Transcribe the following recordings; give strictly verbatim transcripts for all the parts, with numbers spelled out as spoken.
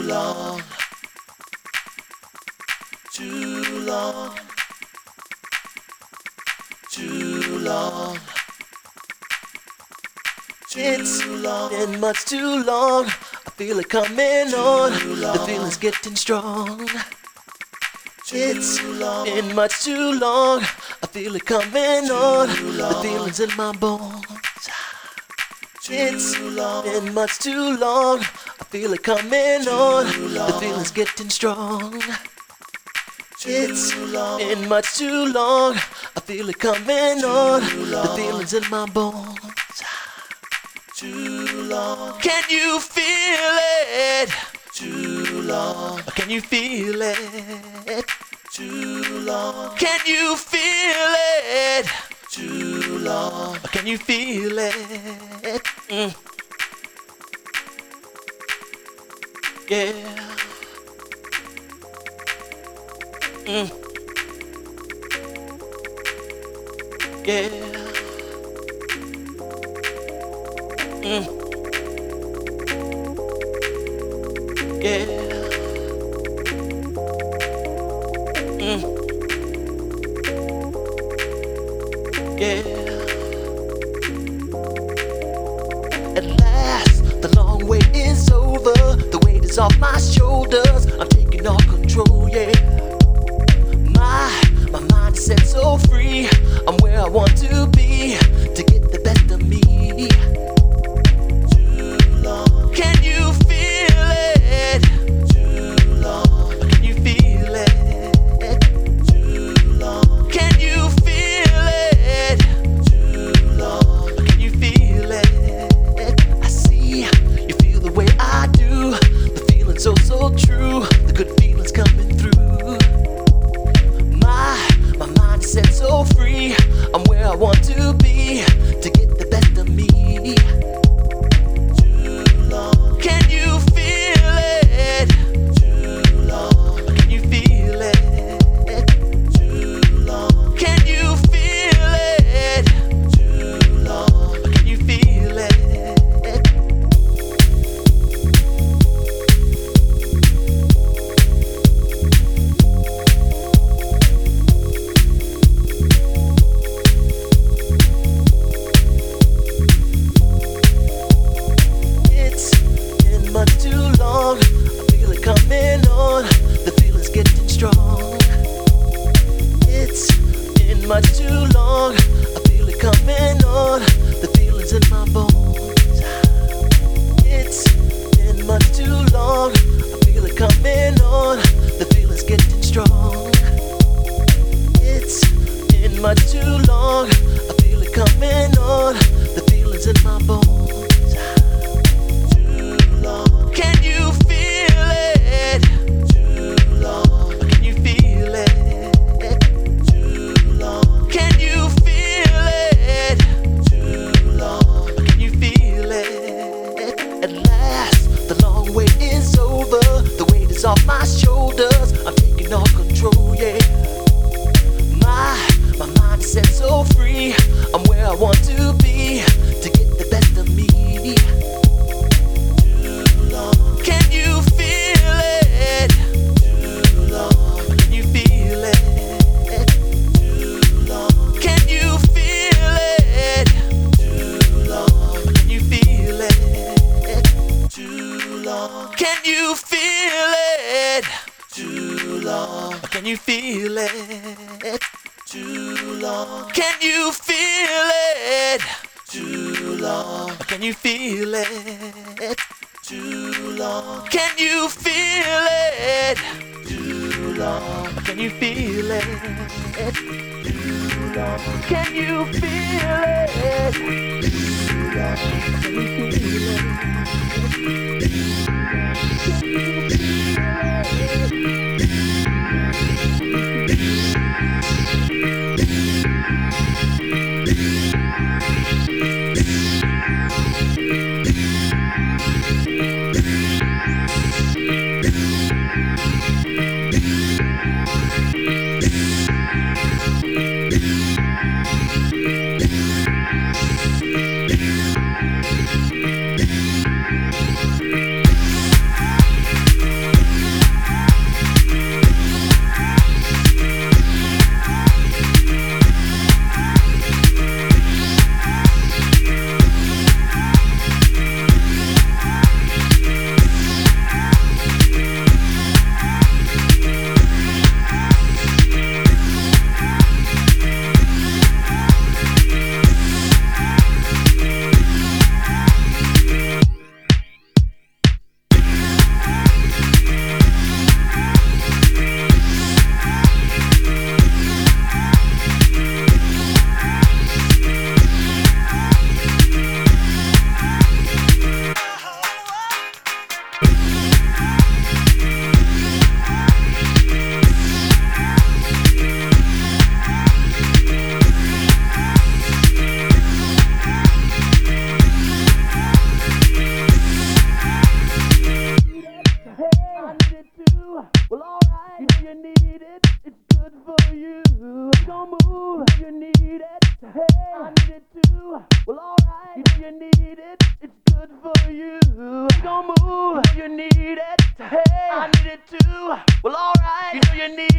long, too long, too long. It's been much too long. I feel it coming on. The feeling's getting strong. It's been much too long. I feel it coming on. The feeling's in my bones. It's been much too long. I feel it coming on. The feeling's getting strong. It's been much too long. I feel it coming on. The feeling's in my bones. Too long. Can you feel it? Too long. Can you feel it? Too long. Can you feel it? Too long. Can you feel it? Mm. Yeah. Mm. Yeah. Mm. Yeah. Mm. Yeah. At last, the long wait is over. The weight is off my shoulders. I'm taking all control, yeah. My, my mind is set so free. I'm where I want to be to get the best of me. Can you feel it? Too long. Can you feel it? Too long. Can you feel it? Too long. Can you feel it? I see you feel the way I do. The feeling so, so true. The good feeling's coming through. My, my mind is set so free. I'm where I want to be to get the best of me. Can you feel it? Too long. Can you feel it? Too long. Can you feel it? Too long. Can you feel it? Much too long, I feel it coming on. The feeling's getting strong. It's been much too long. I feel it coming on. The feeling's in my bones. It's been much too long. I feel it coming on. The feeling's getting strong. It's been much too long. I feel it coming on. The feeling's in my bones. Can you feel it? Too long. Can you feel it? Too long. Can you feel it? Too long. Can you feel it? At last, the long wait is over. The weight is off my shoulders. I'm taking all control, yeah. My, my mind is set so free. I'm where I want to be to get the best of me. Can you feel it? Too long. Can you feel it? Too long. Can you feel it? Too long. Can you feel it? Too long. Can you feel it? Too long. Can you feel it? Too long. Can you feel it? Too long. Can you feel it? Too long. Can you feel it? Too long. Can you feel it? Too long. Can you feel it? Too long. Can you feel it? Can you feel it?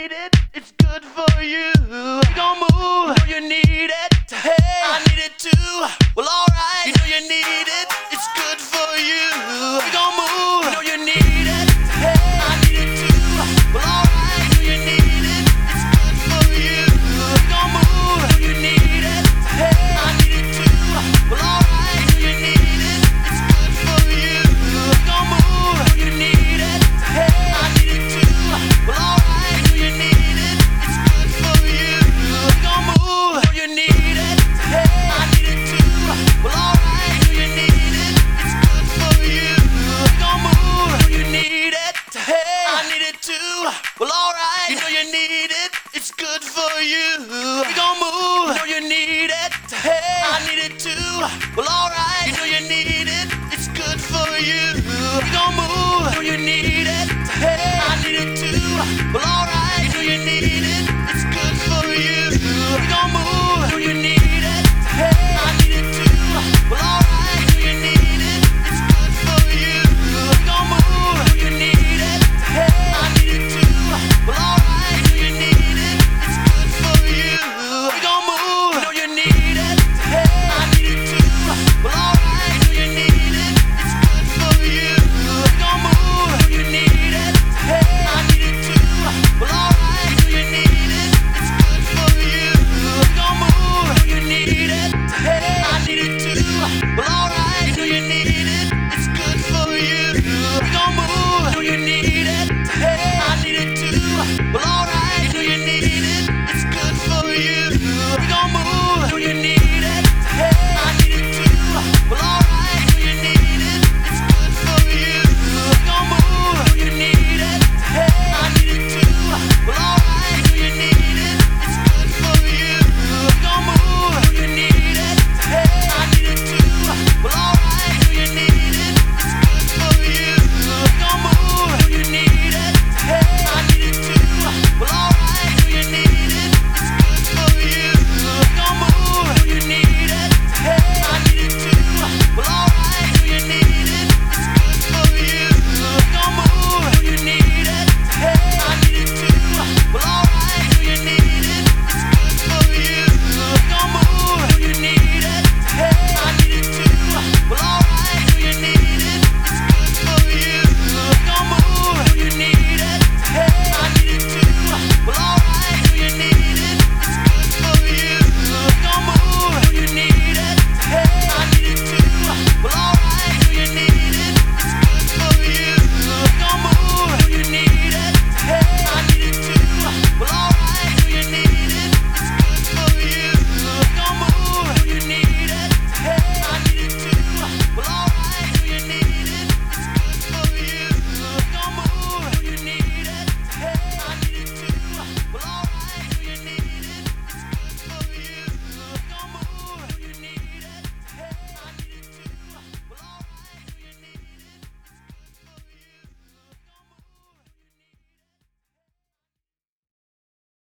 need it, it's good for you. We gon' move, you know you need it. Hey, I need it too. Well, alright, you know you need it, it's good for you. We gon' move, you know you need it. Hey, I need it too. Well, alright, you know you need it, it's good for you. We gon' move, you know you need it. Hey, I need it too. Well, alright, you know you need it, it's good for you. We gon' move, you know you need it. Hey, I need it too. Well, alright, you know you need it, it's good for you. We gon' move, you know you need it. Hey, I need it too. Well, alright, you know you need it, it's good for you. We gon' move, you know you need it. Hey, I need it too. Well, alright, you know you need it, it's good for you. We gon' move, you know you need it. Hey, I need it too. Well, alright, you know you need it, it's good for you. We gon' move, you know you need it.